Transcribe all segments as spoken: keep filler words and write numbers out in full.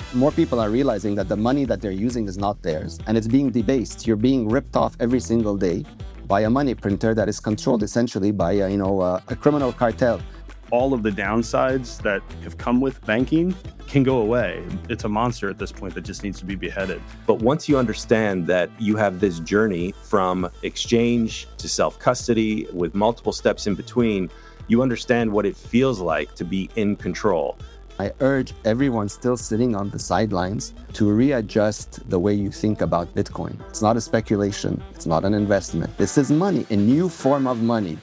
More people are realizing that the money that they're using is not theirs, and it's being debased. You're being ripped off every single day by a money printer that is controlled essentially by a, you know, a, a criminal cartel. All of the downsides that have come with banking can go away. It's a monster at this point that just needs to be beheaded. But once you understand that you have this journey from exchange to self-custody with multiple steps in between, you understand what it feels like to be in control. I urge everyone still sitting on the sidelines to readjust the way you think about Bitcoin. It's not a speculation. It's not an investment. This is money, a new form of money.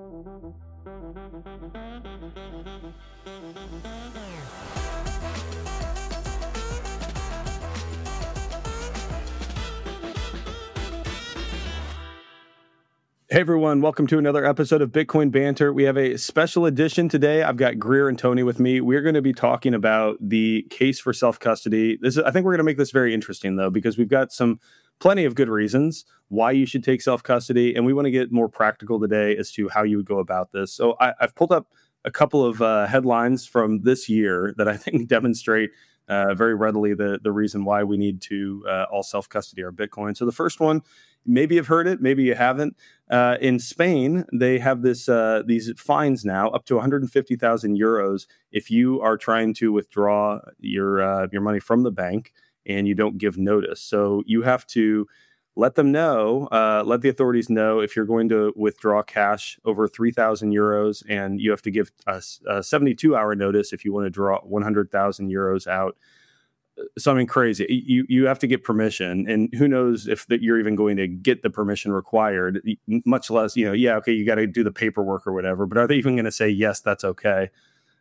Hey everyone, welcome to another episode of Bitcoin Banter. We have a special edition today. I've got Greer and Tony with me. We're going to be talking about the case for self-custody. This is, I think we're going to make this very interesting though, because we've got some plenty of good reasons why you should take self-custody, and we want to get more practical today as to how you would go about this. So I, I've pulled up a couple of uh, headlines from this year that I think demonstrate uh, very readily the, the reason why we need to uh, all self-custody our Bitcoin. So the first one, maybe you've heard it, maybe you haven't. Uh, in Spain, they have this uh, these fines now up to one hundred fifty thousand euros if you are trying to withdraw your uh, your money from the bank and you don't give notice. So you have to let them know, uh, let the authorities know if you're going to withdraw cash over three thousand euros, and you have to give a, a seventy-two hour notice if you want to draw one hundred thousand euros out. Something crazy. You you have to get permission, and who knows if that you're even going to get the permission required, much less, you know, yeah, okay, you got to do the paperwork or whatever, but are they even going to say, yes, that's okay?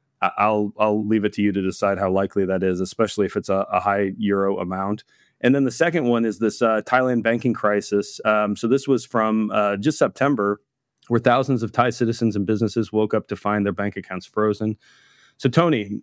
I'll I'll leave it to you to decide how likely that is, especially if it's a, a high euro amount. And then the second one is this uh, Thailand banking crisis. Um, so this was from uh, just September, where thousands of Thai citizens and businesses woke up to find their bank accounts frozen. So Tony,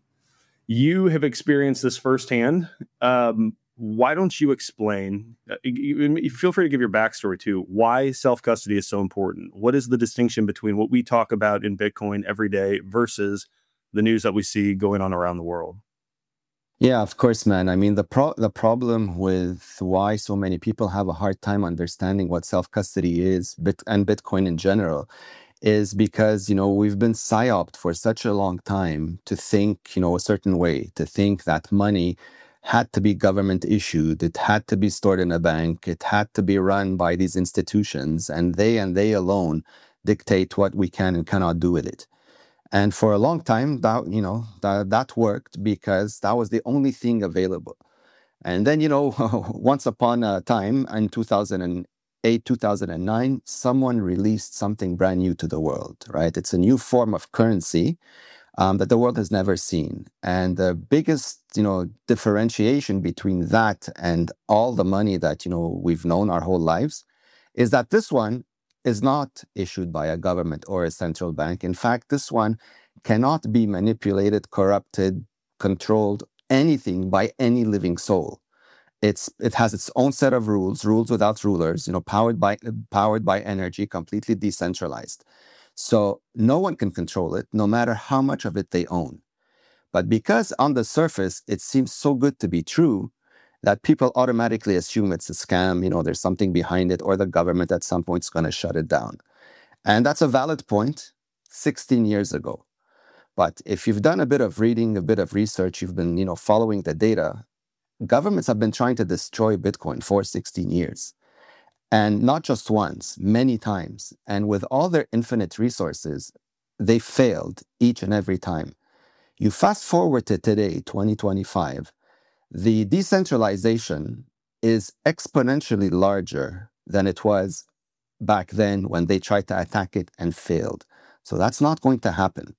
you have experienced this firsthand. Um, why don't you explain, uh, you, you feel free to give your backstory too, why self-custody is so important? What is the distinction between what we talk about in Bitcoin every day versus the news that we see going on around the world? Yeah, of course, man. I mean, the pro- the problem with why so many people have a hard time understanding what self-custody is, bit- and Bitcoin in general, is because, you know, we've been psyoped for such a long time to think, you know, a certain way, to think that money had to be government issued, it had to be stored in a bank, it had to be run by these institutions, and they and they alone dictate what we can and cannot do with it. And for a long time, that, you know, that, that worked because that was the only thing available. And then, you know, once upon a time in two thousand eight, two thousand nine, someone released something brand new to the world, right? It's a new form of currency um, that the world has never seen. And the biggest, you know, differentiation between that and all the money that, you know, we've known our whole lives is that this one is not issued by a government or a central bank. In fact, this one cannot be manipulated, corrupted, controlled, anything by any living soul. It's it has its own set of rules, rules without rulers, you know, powered by powered by energy, completely decentralized. So no one can control it, no matter how much of it they own. But because on the surface it seems so good to be true, that people automatically assume it's a scam, you know, there's something behind it, or the government at some point is going to shut it down. And that's a valid point sixteen years ago. But if you've done a bit of reading, a bit of research, you've been, you know, following the data, governments have been trying to destroy Bitcoin for sixteen years. And not just once, many times. And with all their infinite resources, they failed each and every time. You fast forward to today, twenty twenty-five, the decentralization is exponentially larger than it was back then when they tried to attack it and failed. So that's not going to happen.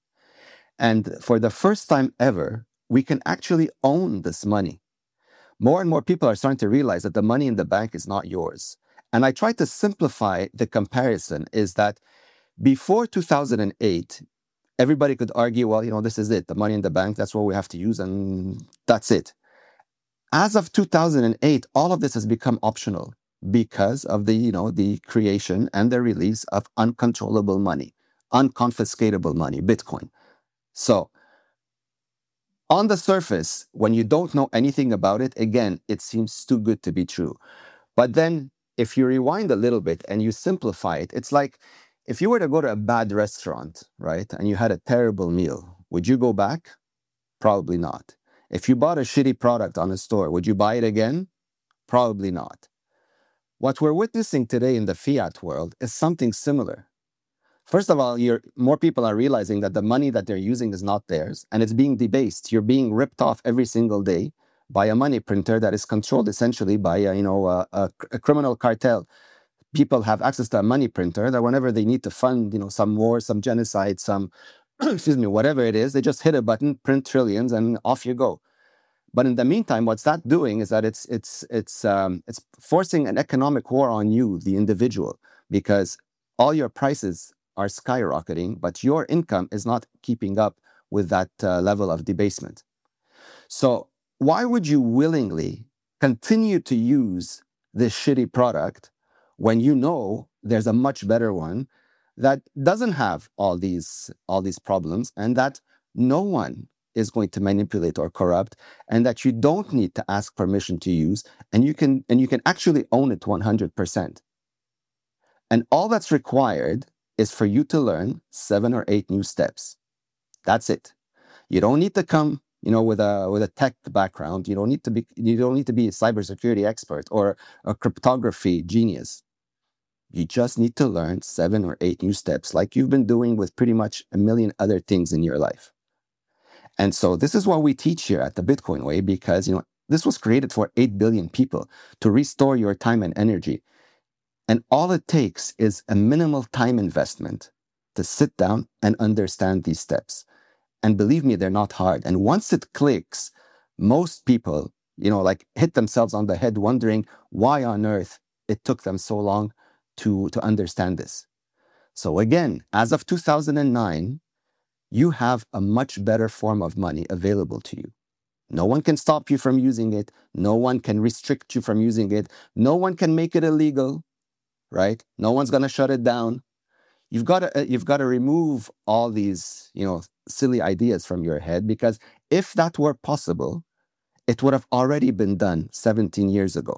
And for the first time ever, we can actually own this money. More and more people are starting to realize that the money in the bank is not yours. And I try to simplify the comparison is that before two thousand eight, everybody could argue, well, you know, this is it. The money in the bank, that's what we have to use, and that's it. As of two thousand eight, all of this has become optional because of the, you know, the creation and the release of uncontrollable money, unconfiscatable money, Bitcoin. So On the surface, when you don't know anything about it, again, it seems too good to be true. But then if you rewind a little bit and you simplify it, it's like if you were to go to a bad restaurant, right, and you had a terrible meal, would you go back? Probably not. If you bought a shitty product on a store, would you buy it again? Probably not. What we're witnessing today in the fiat world is something similar. First of all, you're, more people are realizing that the money that they're using is not theirs, and it's being debased. You're being ripped off every single day by a money printer that is controlled essentially by a, you know, a, a, a criminal cartel. People have access to a money printer that whenever they need to fund, you know, some war, some genocide, some, excuse me, whatever it is, they just hit a button, print trillions, and off you go. But in the meantime, what's that doing is that it's it's it's um, it's forcing an economic war on you, the individual, because all your prices are skyrocketing, but your income is not keeping up with that uh, level of debasement. So why would you willingly continue to use this shitty product when you know there's a much better one that doesn't have all these all these problems, and that no one is going to manipulate or corrupt, and that you don't need to ask permission to use, and you can and you can actually own it one hundred percent. And all that's required is for you to learn seven or eight new steps. That's it. You don't need to come, you know, with a with a tech background. You don't need to be you don't need to be a cybersecurity expert or a cryptography genius. You just need to learn seven or eight new steps, like you've been doing with pretty much a million other things in your life. And so this is what we teach here at the Bitcoin Way, because, you know, this was created for eight billion people to restore your time and energy. And all it takes is a minimal time investment to sit down and understand these steps. And believe me, they're not hard. And once it clicks, most people, you know, like hit themselves on the head wondering why on earth it took them so long to, to understand this. So again, as of two thousand nine, you have a much better form of money available to you. No one can stop you from using it. No one can restrict you from using it. No one can make it illegal, right? No one's going to shut it down. You've got to, you've got to remove all these, you know, silly ideas from your head, because if that were possible, it would have already been done seventeen years ago.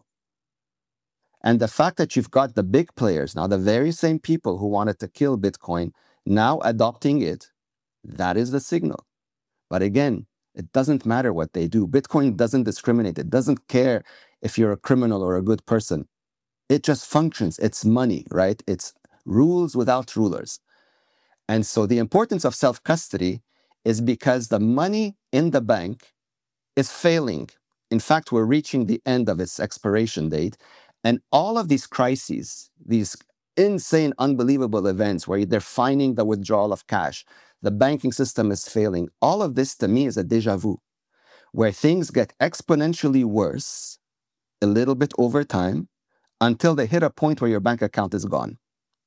And the fact that you've got the big players now, the very same people who wanted to kill Bitcoin, now adopting it, that is the signal. But again, it doesn't matter what they do. Bitcoin doesn't discriminate. It doesn't care if you're a criminal or a good person. It just functions. It's money, right? It's rules without rulers. And so the importance of self-custody is because the money in the bank is failing. In fact, we're reaching the end of its expiration date. And all of these crises, these insane, unbelievable events where they're finding the withdrawal of cash, the banking system is failing. All of this to me is a déjà vu, where things get exponentially worse a little bit over time until they hit a point where your bank account is gone.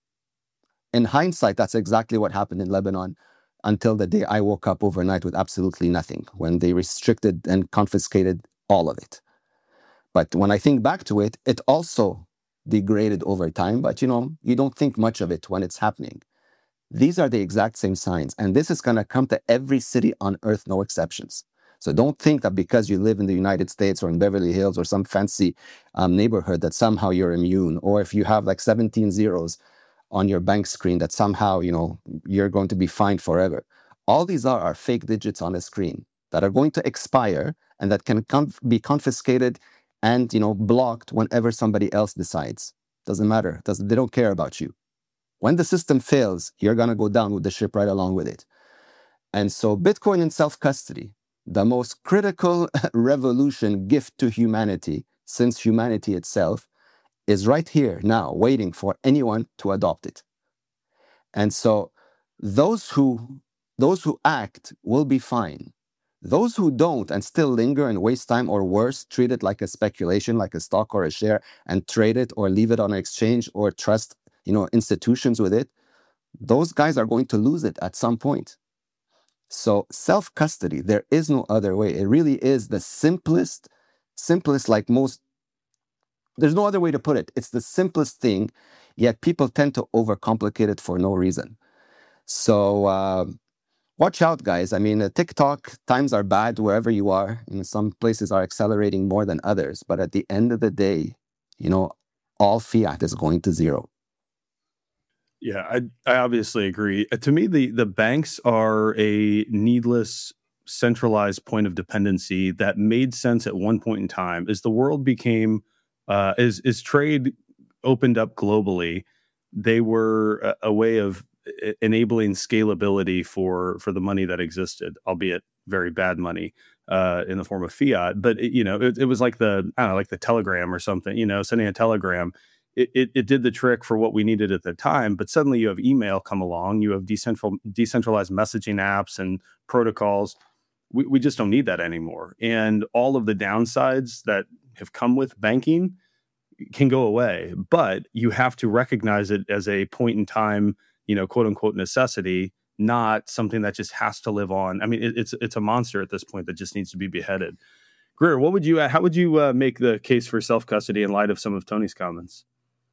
In hindsight, that's exactly what happened in Lebanon until the day I woke up overnight with absolutely nothing, when they restricted and confiscated all of it. But when I think back to it, it also degraded over time, but you know, you don't think much of it when it's happening. These are the exact same signs, and this is going to come to every city on earth, no exceptions. So don't think that because you live in the United States or in Beverly Hills or some fancy um, neighborhood that somehow you're immune, or if you have like seventeen zeros on your bank screen that somehow, you know, you're going to be fined forever. All these are, are fake digits on a screen that are going to expire and that can com- be confiscated and, you know, blocked whenever somebody else decides. Doesn't matter. Doesn't, they don't care about you. When the system fails, you're going to go down with the ship right along with it. And so Bitcoin and self-custody, the most critical revolution gift to humanity since humanity itself, is right here now, waiting for anyone to adopt it. And so those who those who act will be fine. Those who don't and still linger and waste time, or worse, treat it like a speculation, like a stock or a share, and trade it or leave it on an exchange or trust, you know, institutions with it, those guys are going to lose it at some point. So self-custody, there is no other way. It really is the simplest, simplest, like most, there's no other way to put it. It's the simplest thing, yet people tend to overcomplicate it for no reason. So uh, watch out, guys. I mean, uh, TikTok, times are bad wherever you are. You know, some places are accelerating more than others. But at the end of the day, you know, all fiat is going to zero. Yeah, I, I obviously agree. Uh, to me, the, the banks are a needless centralized point of dependency that made sense at one point in time. As the world became, uh, as, as trade opened up globally, they were a, a way of enabling scalability for for the money that existed, albeit very bad money uh, in the form of fiat. But it, you know, it, it was like the I don't know, like the telegram or something. You know, sending a telegram, it, it it did the trick for what we needed at the time. But suddenly you have email come along, you have decentral decentralized messaging apps and protocols. We we just don't need that anymore, and all of the downsides that have come with banking can go away. But you have to recognize it as a point in time, you know, quote unquote necessity, not something that just has to live on. I mean, it, it's it's a monster at this point that just needs to be beheaded. Greer, what would you, how would you uh, make the case for self-custody in light of some of Tony's comments?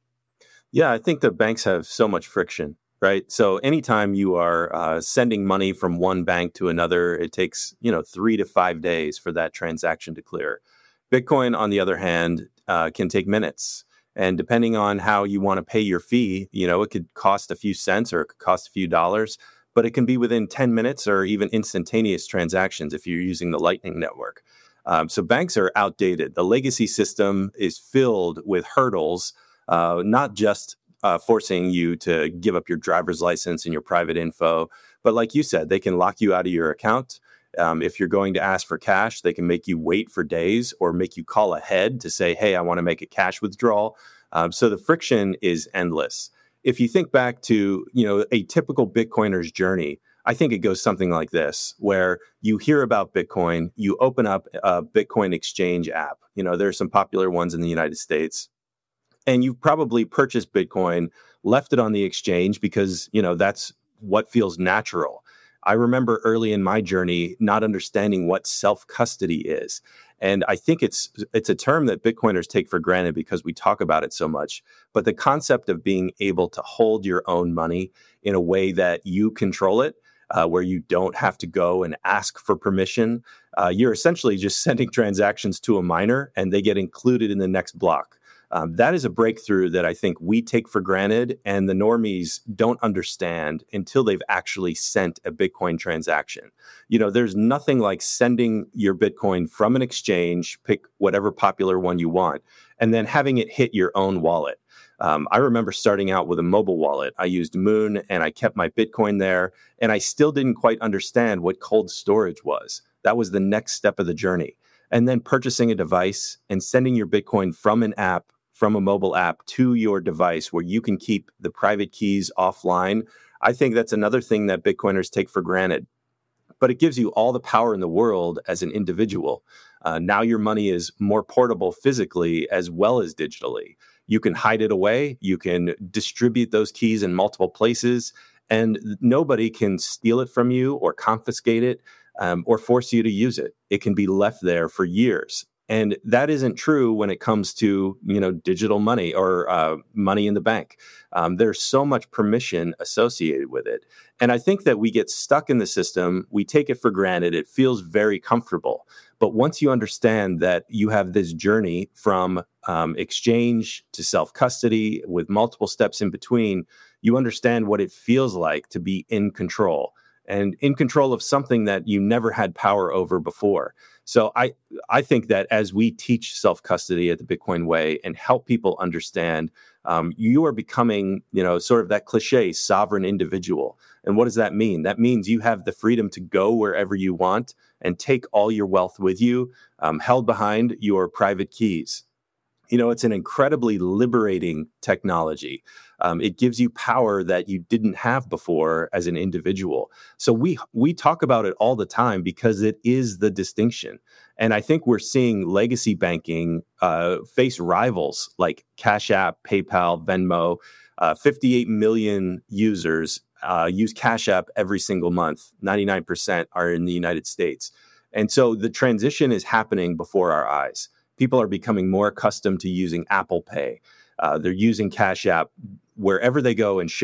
Yeah, I think the banks have so much friction, right? So anytime you are uh, sending money from one bank to another, it takes, you know, three to five days for that transaction to clear. Bitcoin, on the other hand, uh, can take minutes. And depending on how you want to pay your fee, you know, it could cost a few cents or it could cost a few dollars, but it can be within ten minutes or even instantaneous transactions if you're using the Lightning Network. Um, so banks are outdated. The legacy system is filled with hurdles, uh, not just uh, forcing you to give up your driver's license and your private info, but like you said, they can lock you out of your account. Um, if you're going to ask for cash, they can make you wait for days or make you call ahead to say, hey, I want to make a cash withdrawal. Um, so the friction is endless. If you think back to, you know, a typical Bitcoiner's journey, I think it goes something like this, where you hear about Bitcoin, you open up a Bitcoin exchange app. You know, there are some popular ones in the United States, and you've probably purchased Bitcoin, left it on the exchange because, you know, that's what feels natural. I remember early in my journey not understanding what self-custody is. And I think it's it's a term that Bitcoiners take for granted because we talk about it so much. But the concept of being able to hold your own money in a way that you control it, uh, where you don't have to go and ask for permission, uh, you're essentially just sending transactions to a miner and they get included in the next block. Um, that is a breakthrough that I think we take for granted and the normies don't understand until they've actually sent a Bitcoin transaction. You know, there's nothing like sending your Bitcoin from an exchange, pick whatever popular one you want, and then having it hit your own wallet. Um, I remember starting out with a mobile wallet. I used Moon and I kept my Bitcoin there, and I still didn't quite understand what cold storage was. That was the next step of the journey. And then purchasing a device and sending your Bitcoin from an app, from a mobile app to your device where you can keep the private keys offline. I think that's another thing that Bitcoiners take for granted. But it gives you all the power in the world as an individual. Uh, now your money is more portable physically as well as digitally. You can hide it away. You can distribute those keys in multiple places, and nobody can steal it from you or confiscate it um, or force you to use it. It can be left there for years. And that isn't true when it comes to, you know, digital money or uh, money in the bank. Um, there's so much permission associated with it. And I think that we get stuck in the system. We take it for granted. It feels very comfortable. But once you understand that you have this journey from um, exchange to self-custody with multiple steps in between, you understand what it feels like to be in control and in control of something that you never had power over before. So I, I think that as we teach self-custody at the Bitcoin Way and help people understand, um, you are becoming, you know, sort of that cliche, sovereign individual. And what does that mean? That means you have the freedom to go wherever you want and take all your wealth with you, um, held behind your private keys. You know, it's an incredibly liberating technology. Um, it gives you power that you didn't have before as an individual. So we we talk about it all the time because it is the distinction. And I think we're seeing legacy banking uh, face rivals like Cash App, PayPal, Venmo. Uh, fifty-eight million users uh, use Cash App every single month. ninety-nine percent are in the United States. And so the transition is happening before our eyes. People are becoming more accustomed to using Apple Pay. Uh, they're using Cash App wherever they go and shop.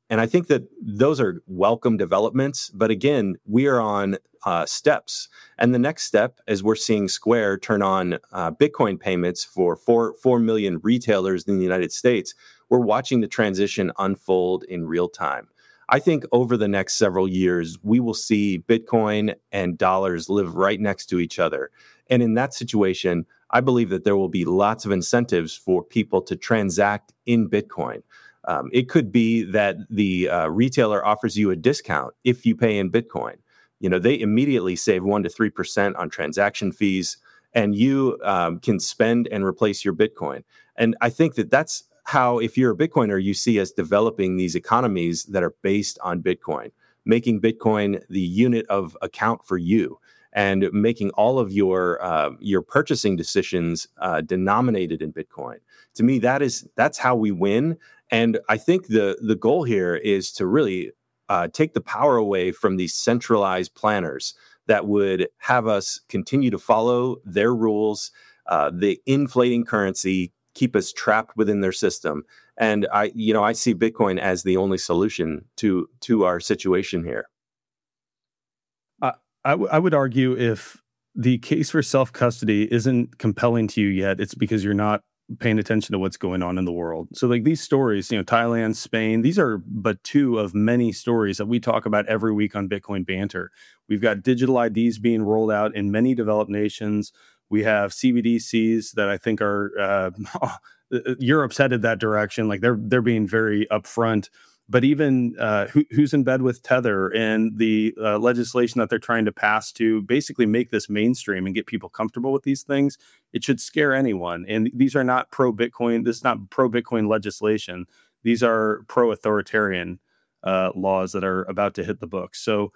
And I think that those are welcome developments. But again, we are on uh, steps. And the next step, as we're seeing Square turn on uh, Bitcoin payments for four, four million retailers in the United States, we're watching the transition unfold in real time. I think over the next several years, we will see Bitcoin and dollars live right next to each other. And in that situation, I believe that there will be lots of incentives for people to transact in Bitcoin. Um, it could be that the uh, retailer offers you a discount if you pay in Bitcoin. You know, they immediately save one to three percent on transaction fees, and you um, can spend and replace your Bitcoin. And I think that that's how, if you're a Bitcoiner, you see us developing these economies that are based on Bitcoin, making Bitcoin the unit of account for you, and making all of your uh, your purchasing decisions uh, denominated in Bitcoin. To me, that is that's how we win. And I think the the goal here is to really uh, take the power away from these centralized planners that would have us continue to follow their rules, uh, the inflating currency, keep us trapped within their system. And I, you know, I see Bitcoin as the only solution to to our situation here. I, I, w- I would argue if the case for self-custody isn't compelling to you yet, it's because you're not paying attention to what's going on in the world. So like these stories, you know, Thailand, Spain, these are but two of many stories that we talk about every week on Bitcoin Banter. We've got digital I Ds being rolled out in many developed nations. We have C B D Cs that I think are, uh, Europe's headed that direction. Like they're, they're being very upfront. But even uh, who, who's in bed with Tether and the uh, legislation that they're trying to pass to basically make this mainstream and get people comfortable with these things, it should scare anyone. And these are not pro-Bitcoin. This is not pro-Bitcoin legislation. These are pro-authoritarian uh, laws that are about to hit the books. So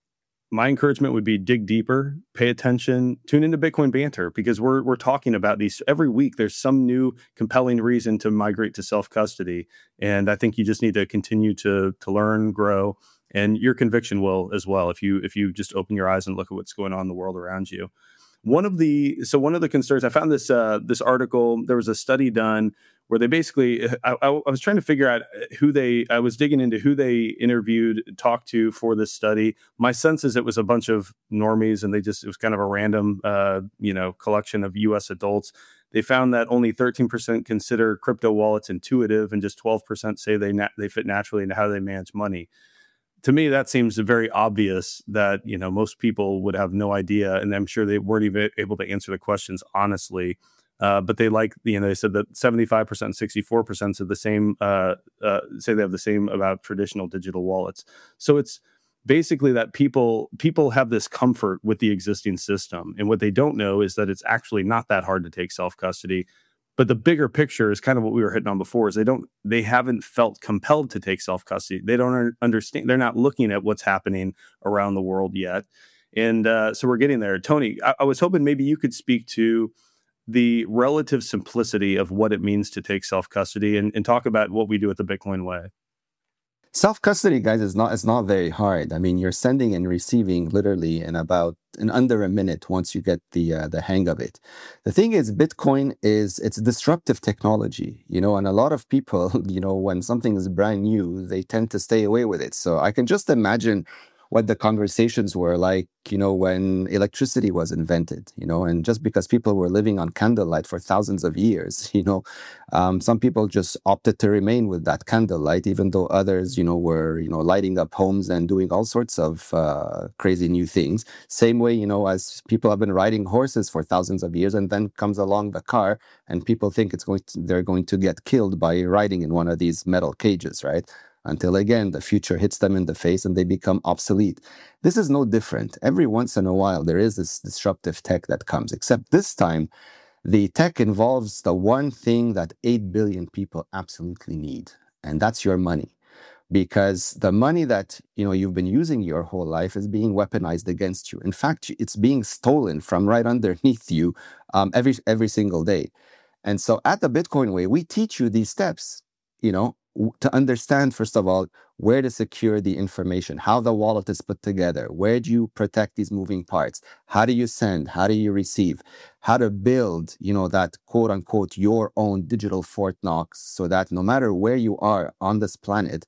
my encouragement would be dig deeper, pay attention, tune into Bitcoin Banter, because we're we're talking about these every week. There's some new compelling reason to migrate to self-custody. And I think you just need to continue to to learn, grow, and your conviction will as well if you if you just open your eyes and look at what's going on in the world around you. One of the so one of the concerns, I found this uh, this article, there was a study done where they basically, I, I was trying to figure out who they, I was digging into who they interviewed, talked to for this study. My sense is it was a bunch of normies and they just, it was kind of a random, uh, you know, collection of U S adults. They found that only thirteen percent consider crypto wallets intuitive and just twelve percent say they na- they fit naturally into how they manage money. To me, that seems very obvious that, you know, most people would have no idea. And I'm sure they weren't even able to answer the questions honestly. Uh, but they like, you know, they said that seventy-five percent, sixty-four percent said the same, uh, uh, say they have the same about traditional digital wallets. So it's basically that people people have this comfort with the existing system. And what they don't know is that it's actually not that hard to take self-custody. But the bigger picture is kind of what we were hitting on before, is they don't, they haven't felt compelled to take self-custody. They don't understand, they're not looking at what's happening around the world yet. And uh, so we're getting there. Tony, I, I was hoping maybe you could speak to the relative simplicity of what it means to take self-custody and, and talk about what we do at the Bitcoin way. Self-custody, guys, is not is not very hard. I mean, you're sending and receiving literally in about in under a minute once you get the uh, the hang of it. The thing is, Bitcoin is it's disruptive technology, you know, and a lot of people, you know, when something is brand new, they tend to stay away with it. So I can just imagine what the conversations were like, you know, when electricity was invented, you know, and just because people were living on candlelight for thousands of years, you know, um, some people just opted to remain with that candlelight, even though others, you know, were, you know, lighting up homes and doing all sorts of uh, crazy new things. Same way, you know, as people have been riding horses for thousands of years, and then comes along the car and people think it's going to, they're going to get killed by riding in one of these metal cages, right? Until again, the future hits them in the face and they become obsolete. This is no different. Every once in a while, there is this disruptive tech that comes, except this time, the tech involves the one thing that eight billion people absolutely need, and that's your money. Because the money that, you know, you've been using your whole life is being weaponized against you. In fact, it's being stolen from right underneath you um, every every single day. And so at the Bitcoin Way, we teach you these steps, you know, to understand, first of all, where to secure the information, how the wallet is put together, where do you protect these moving parts, how do you send, how do you receive, how to build, you know, that quote unquote, your own digital Fort Knox, so that no matter where you are on this planet,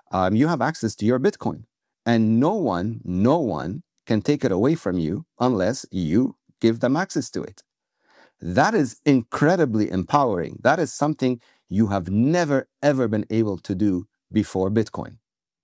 um, you have access to your Bitcoin. And no one, no one can take it away from you unless you give them access to it. That is incredibly empowering. That is something you have never, ever been able to do before Bitcoin.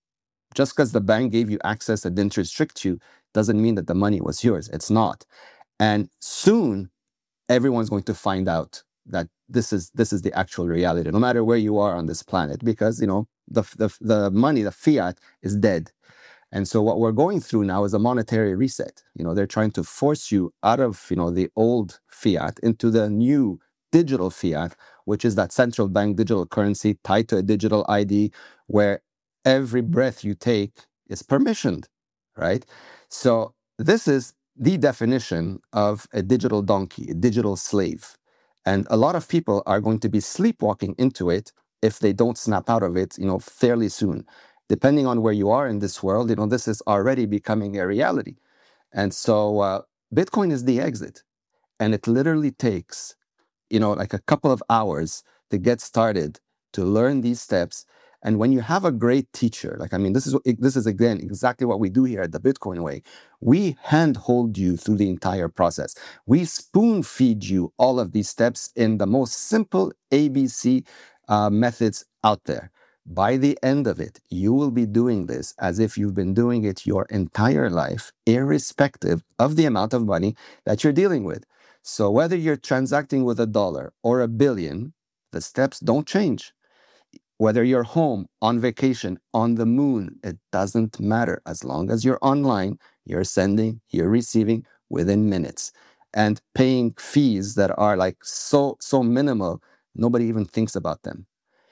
Just because the bank gave you access and didn't restrict you doesn't mean that the money was yours. It's not. And soon, everyone's going to find out that this is this is the actual reality, no matter where you are on this planet, because you know the the, the money, the fiat, is dead. And so what we're going through now is a monetary reset. You know, they're trying to force you out of, you know, the old fiat into the new digital fiat, which is that central bank digital currency tied to a digital I D, where every breath you take is permissioned, right? So this is the definition of a digital donkey, a digital slave. And a lot of people are going to be sleepwalking into it if they don't snap out of it, you know, fairly soon. Depending on where you are in this world, you know, this is already becoming a reality. And so uh, Bitcoin is the exit. And it literally takes, you know, like a couple of hours to get started, to learn these steps. And when you have a great teacher, like, I mean, this is, this is again, exactly what we do here at the Bitcoin Way. We handhold you through the entire process. We spoon feed you all of these steps in the most simple A B C uh, methods out there. By the end of it, you will be doing this as if you've been doing it your entire life, irrespective of the amount of money that you're dealing with. So whether you're transacting with a dollar or a billion, the steps don't change. Whether you're home, on vacation, on the moon, it doesn't matter. As long as you're online, you're sending, you're receiving within minutes, and paying fees that are like so, so minimal, nobody even thinks about them.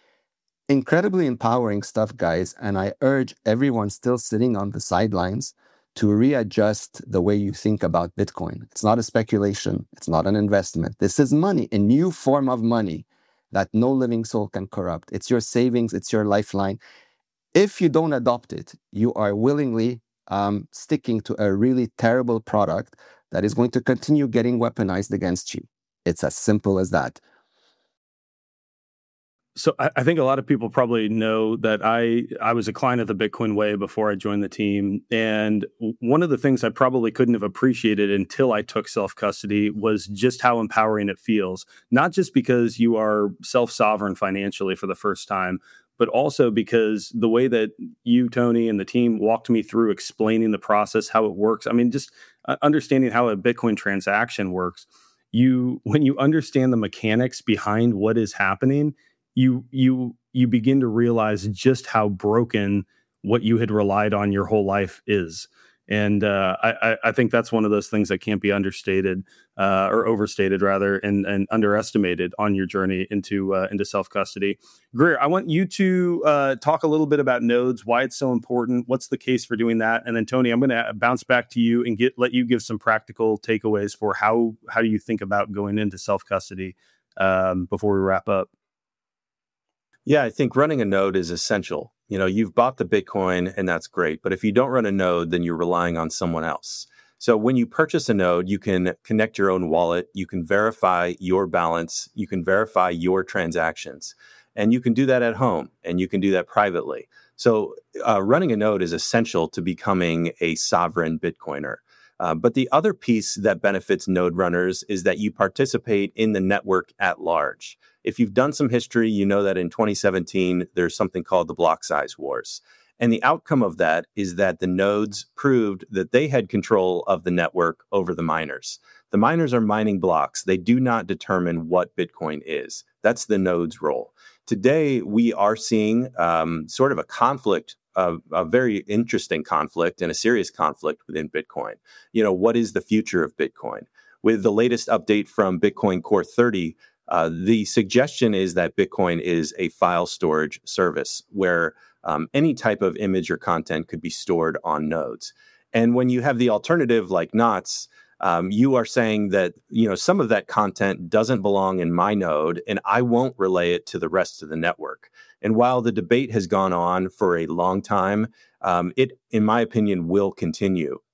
Incredibly empowering stuff, guys, and I urge everyone still sitting on the sidelines to readjust the way you think about Bitcoin. It's not a speculation. It's not an investment. This is money, a new form of money that no living soul can corrupt. It's your savings. It's your lifeline. If you don't adopt it, you are willingly um, sticking to a really terrible product that is going to continue getting weaponized against you. It's as simple as that. So I, I think a lot of people probably know that I I was a client of the Bitcoin Way before I joined the team. And one of the things I probably couldn't have appreciated until I took self-custody was just how empowering it feels. Not just because you are self-sovereign financially for the first time, but also because the way that you, Tony, and the team walked me through explaining the process, how it works. I mean, just understanding how a Bitcoin transaction works. You, when you understand the mechanics behind what is happening, you you you begin to realize just how broken what you had relied on your whole life is. And uh, I, I think that's one of those things that can't be understated uh, or overstated, rather, and, and underestimated on your journey into uh, into self-custody. Greer, I want you to uh, talk a little bit about nodes, why it's so important, what's the case for doing that, and then Tony, I'm going to bounce back to you and get let you give some practical takeaways for how how do you think about going into self-custody um, before we wrap up. Yeah, I think running a node is essential. You know, you've bought the Bitcoin and that's great, but if you don't run a node, then you're relying on someone else. So when you purchase a node, you can connect your own wallet, you can verify your balance, you can verify your transactions, and you can do that at home and you can do that privately. So uh, running a node is essential to becoming a sovereign Bitcoiner. Uh, but the other piece that benefits node runners is that you participate in the network at large. If you've done some history, you know that in twenty seventeen, there's something called the block size wars. And the outcome of that is that the nodes proved that they had control of the network over the miners. The miners are mining blocks. They do not determine what Bitcoin is. That's the node's role. Today, we are seeing um, sort of a conflict, uh, a very interesting conflict and a serious conflict within Bitcoin. You know, what is the future of Bitcoin? With the latest update from Bitcoin Core thirty, Uh, the suggestion is that Bitcoin is a file storage service where um, any type of image or content could be stored on nodes. And when you have the alternative like Knots, um, you are saying that, you know, some of that content doesn't belong in my node and I won't relay it to the rest of the network. And while the debate has gone on for a long time, um, it, in my opinion, will continue.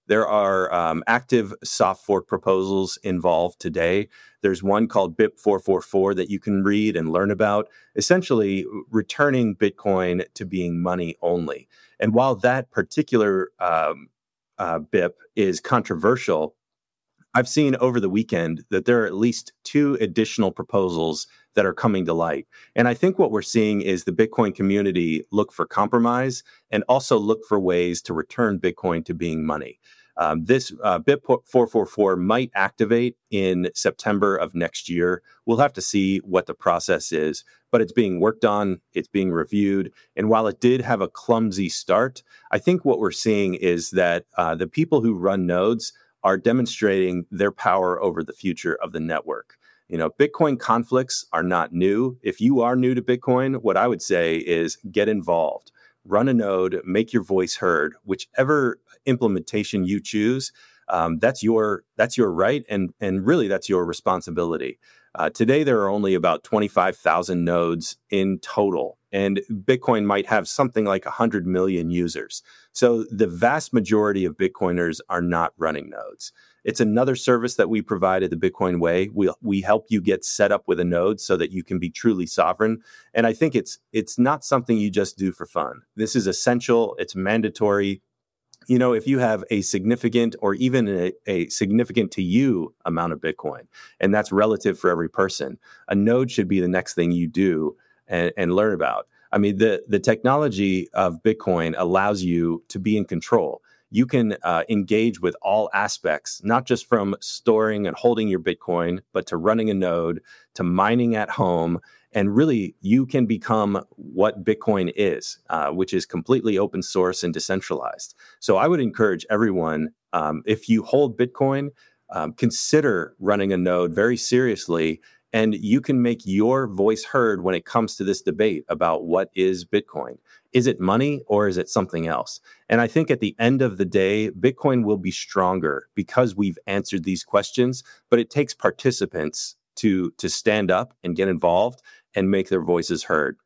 There are um, active soft fork proposals involved today. There's one called B I P four four four that you can read and learn about, essentially returning Bitcoin to being money only. And while that particular um, uh, B I P is controversial, I've seen over the weekend that there are at least two additional proposals that are coming to light. And I think what we're seeing is the Bitcoin community look for compromise and also look for ways to return Bitcoin to being money. Um, this uh, B I P four four four might activate in September of next year. We'll have to see what the process is, but it's being worked on, it's being reviewed. And while it did have a clumsy start, I think what we're seeing is that uh, the people who run nodes are demonstrating their power over the future of the network. You know, Bitcoin conflicts are not new. If you are new to Bitcoin, what I would say is get involved, run a node, make your voice heard, whichever implementation you choose. Um, that's your that's your right, and and really that's your responsibility. Uh, today, there are only about twenty-five thousand nodes in total, and Bitcoin might have something like one hundred million users. So the vast majority of Bitcoiners are not running nodes. It's another service that we provide at the Bitcoin Way. We we help you get set up with a node so that you can be truly sovereign. And I think it's it's not something you just do for fun. This is essential. It's mandatory. You know, if you have a significant or even a, a significant to you amount of Bitcoin, and that's relative for every person, a node should be the next thing you do and, and learn about. I mean, the, the technology of Bitcoin allows you to be in control. You can uh, engage with all aspects, not just from storing and holding your Bitcoin, but to running a node, to mining at home. And really, you can become what Bitcoin is, uh, which is completely open source and decentralized. So I would encourage everyone, um, if you hold Bitcoin, um, consider running a node very seriously, and you can make your voice heard when it comes to this debate about what is Bitcoin. Is it money or is it something else? And I think at the end of the day, Bitcoin will be stronger because we've answered these questions, but it takes participants to to stand up and get involved and make their voices heard.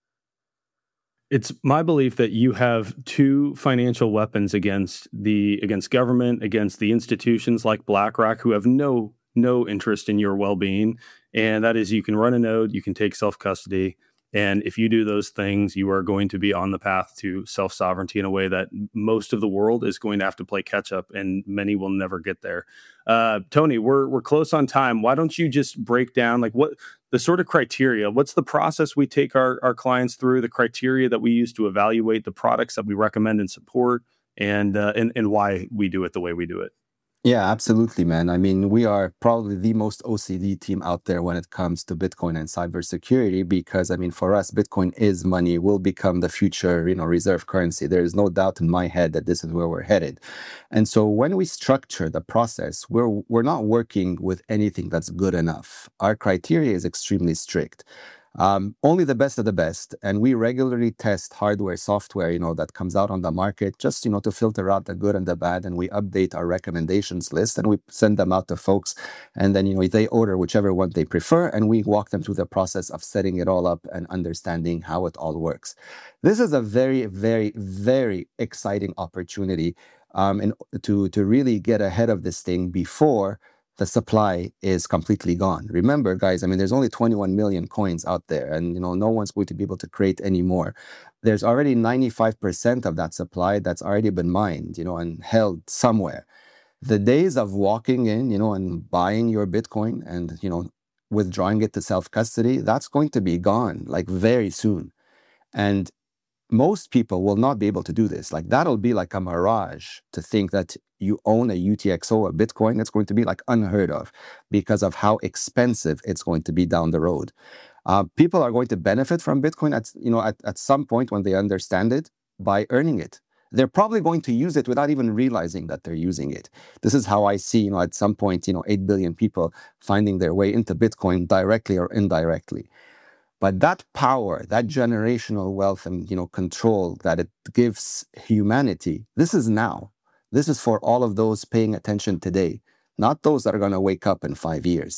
It's my belief that you have two financial weapons against the against government, against the institutions like BlackRock, who have no no interest in your well-being. And that is, you can run a node, you can take self-custody. And if you do those things, you are going to be on the path to self-sovereignty in a way that most of the world is going to have to play catch up, and many will never get there. Uh, Tony, we're we're close on time. Why don't you just break down like what the sort of criteria, what's the process we take our, our clients through, the criteria that we use to evaluate the products that we recommend and support, and uh, and, and why we do it the way we do it? Yeah, absolutely, man. I mean, we are probably the most O C D team out there when it comes to Bitcoin and cybersecurity, because, I mean, for us, Bitcoin is money, will become the future, you know, reserve currency. There is no doubt in my head that this is where we're headed. And so when we structure the process, we're we're not working with anything that's good enough. Our criteria is extremely strict. Um, only the best of the best. And we regularly test hardware, software, you know, that comes out on the market, just, you know, to filter out the good and the bad. And we update our recommendations list and we send them out to folks. And then, you know, they order whichever one they prefer. And we walk them through the process of setting it all up and understanding how it all works. This is a very, very, very exciting opportunity um, and to, to really get ahead of this thing before the supply is completely gone. Remember, guys, I mean, there's only twenty-one million coins out there, and you know, no one's going to be able to create any more. There's already ninety-five percent of that supply that's already been mined, you know, and held somewhere. The days of walking in, you know, and buying your Bitcoin and, you know, withdrawing it to self-custody, that's going to be gone like very soon. And most people will not be able to do this. Like, that'll be like a mirage to think that you own a U T X O, a Bitcoin. It's going to be like unheard of because of how expensive it's going to be down the road. Uh, people are going to benefit from Bitcoin at, you know, at, at some point when they understand it by earning it. They're probably going to use it without even realizing that they're using it. This is how I see, you know, at some point, you know, eight billion people finding their way into Bitcoin directly or indirectly. But that power, that generational wealth and, you know, control that it gives humanity, this is now. This is for all of those paying attention today, not those that are going to wake up in five years.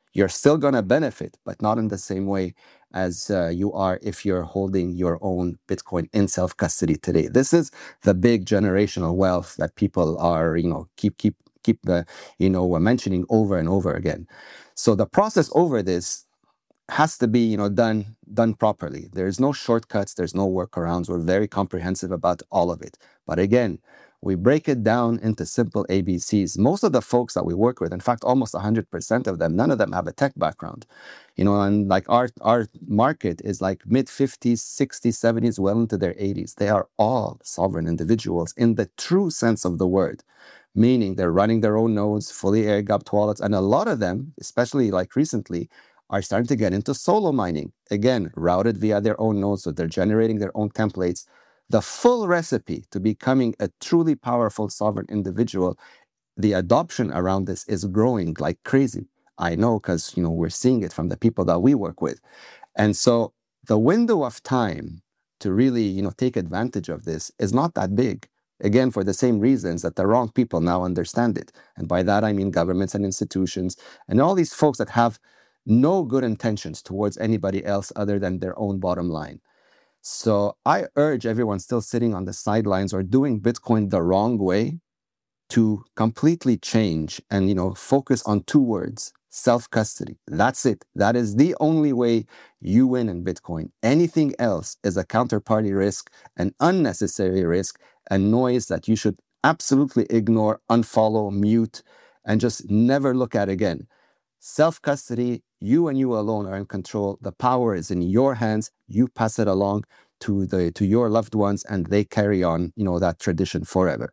You're still going to benefit, but not in the same way as uh, you are if you're holding your own Bitcoin in self-custody today. This is the big generational wealth that people are, you know, keep keep keep uh, you know mentioning over and over again. So the process over this has to be, you know, done done properly. There's no shortcuts. There's no workarounds. We're very comprehensive about all of it. But again, we break it down into simple A B Cs. Most of the folks that we work with, in fact, almost one hundred percent of them, none of them have a tech background. You know, and like our, our market is like mid fifties, sixties, seventies, well into their eighties. They are all sovereign individuals in the true sense of the word, meaning they're running their own nodes, fully air-gapped wallets. And a lot of them, especially like recently, are starting to get into solo mining. Again, routed via their own nodes, so they're generating their own templates. The full recipe to becoming a truly powerful sovereign individual, the adoption around this is growing like crazy. I know because, you know, we're seeing it from the people that we work with. And so the window of time to really, you know, take advantage of this is not that big. Again, for the same reasons that the wrong people now understand it. And by that, I mean governments and institutions and all these folks that have no good intentions towards anybody else other than their own bottom line. So I urge everyone still sitting on the sidelines or doing Bitcoin the wrong way to completely change and, you know, focus on two words: self-custody. That's it. That is the only way you win in Bitcoin. Anything else is a counterparty risk, an unnecessary risk, a noise that you should absolutely ignore, unfollow, mute, and just never look at again. Self-custody, you and you alone are in control. The power is in your hands. You pass it along to the to your loved ones, and they carry on, you know, that tradition forever.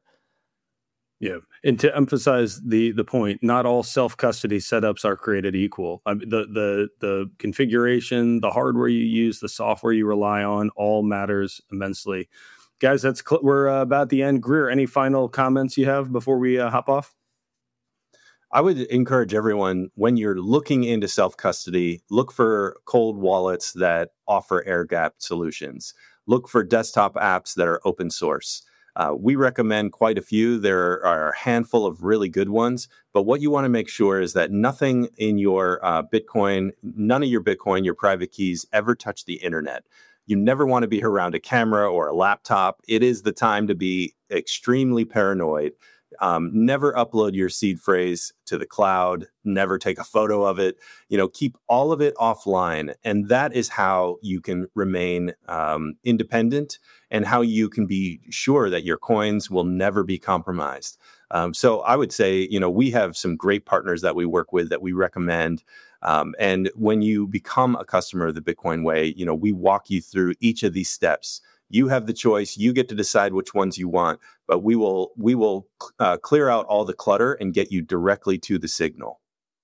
Yeah, and to emphasize the the point, not all self-custody setups are created equal. I mean, the the the configuration, the hardware you use, the software you rely on, all matters immensely. Guys, that's cl- we're uh, about the end. Greer, any final comments you have before we uh, hop off? I would encourage everyone, when you're looking into self-custody, look for cold wallets that offer air-gapped solutions. Look for desktop apps that are open source. Uh, we recommend quite a few. There are a handful of really good ones, but what you want to make sure is that nothing in your uh, Bitcoin, none of your Bitcoin, your private keys ever touch the internet. You never want to be around a camera or a laptop. It is the time to be extremely paranoid. Um, never upload your seed phrase to the cloud. Never take a photo of it. You know, keep all of it offline. And that is how you can remain um, independent and how you can be sure that your coins will never be compromised. Um, so I would say, you know, we have some great partners that we work with that we recommend. Um, and when you become a customer of the Bitcoin Way, you know, we walk you through each of these steps. You have the choice. You get to decide which ones you want, but we will we will uh, clear out all the clutter and get you directly to the signal.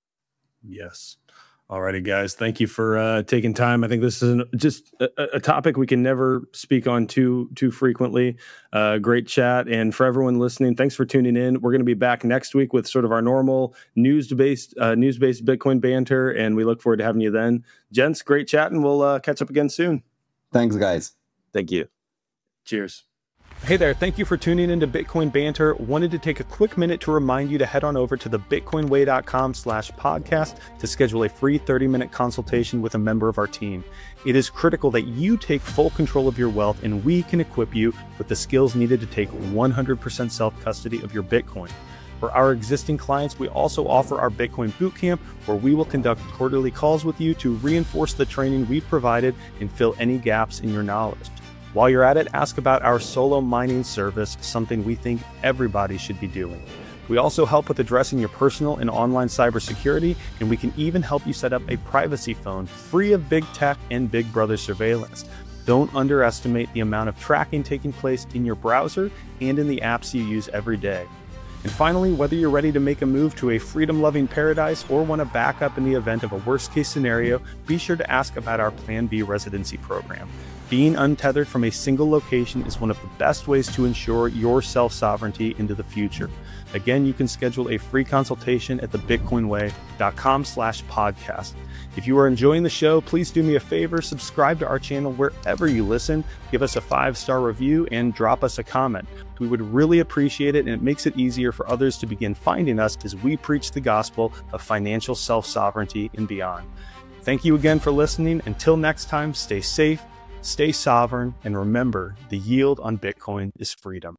Yes. All righty, guys. Thank you for uh, taking time. I think this is an, just a, a topic we can never speak on too too frequently. Uh, great chat. And for everyone listening, thanks for tuning in. We're going to be back next week with sort of our normal news-based uh, news-based Bitcoin banter, and we look forward to having you then. Gents, great chat, and we'll uh, catch up again soon. Thanks, guys. Thank you. Cheers. Hey there, thank you for tuning into Bitcoin Banter. Wanted to take a quick minute to remind you to head on over to the bitcoinway.com slash podcast to schedule a free thirty minute consultation with a member of our team. It is critical that you take full control of your wealth, and we can equip you with the skills needed to take one hundred percent self-custody of your Bitcoin. For our existing clients, we also offer our Bitcoin Bootcamp, where we will conduct quarterly calls with you to reinforce the training we've provided and fill any gaps in your knowledge. While you're at it, ask about our solo mining service, something we think everybody should be doing. We also help with addressing your personal and online cybersecurity, and we can even help you set up a privacy phone free of big tech and Big Brother surveillance. Don't underestimate the amount of tracking taking place in your browser and in the apps you use every day. And finally, whether you're ready to make a move to a freedom-loving paradise or want to back up in the event of a worst-case scenario, be sure to ask about our Plan B residency program. Being untethered from a single location is one of the best ways to ensure your self-sovereignty into the future. Again, you can schedule a free consultation at the bitcoin way dot com slash podcast. If you are enjoying the show, please do me a favor, subscribe to our channel wherever you listen, give us a five-star review, and drop us a comment. We would really appreciate it, and it makes it easier for others to begin finding us as we preach the gospel of financial self-sovereignty and beyond. Thank you again for listening. Until next time, stay safe, stay sovereign, and remember, the yield on Bitcoin is freedom.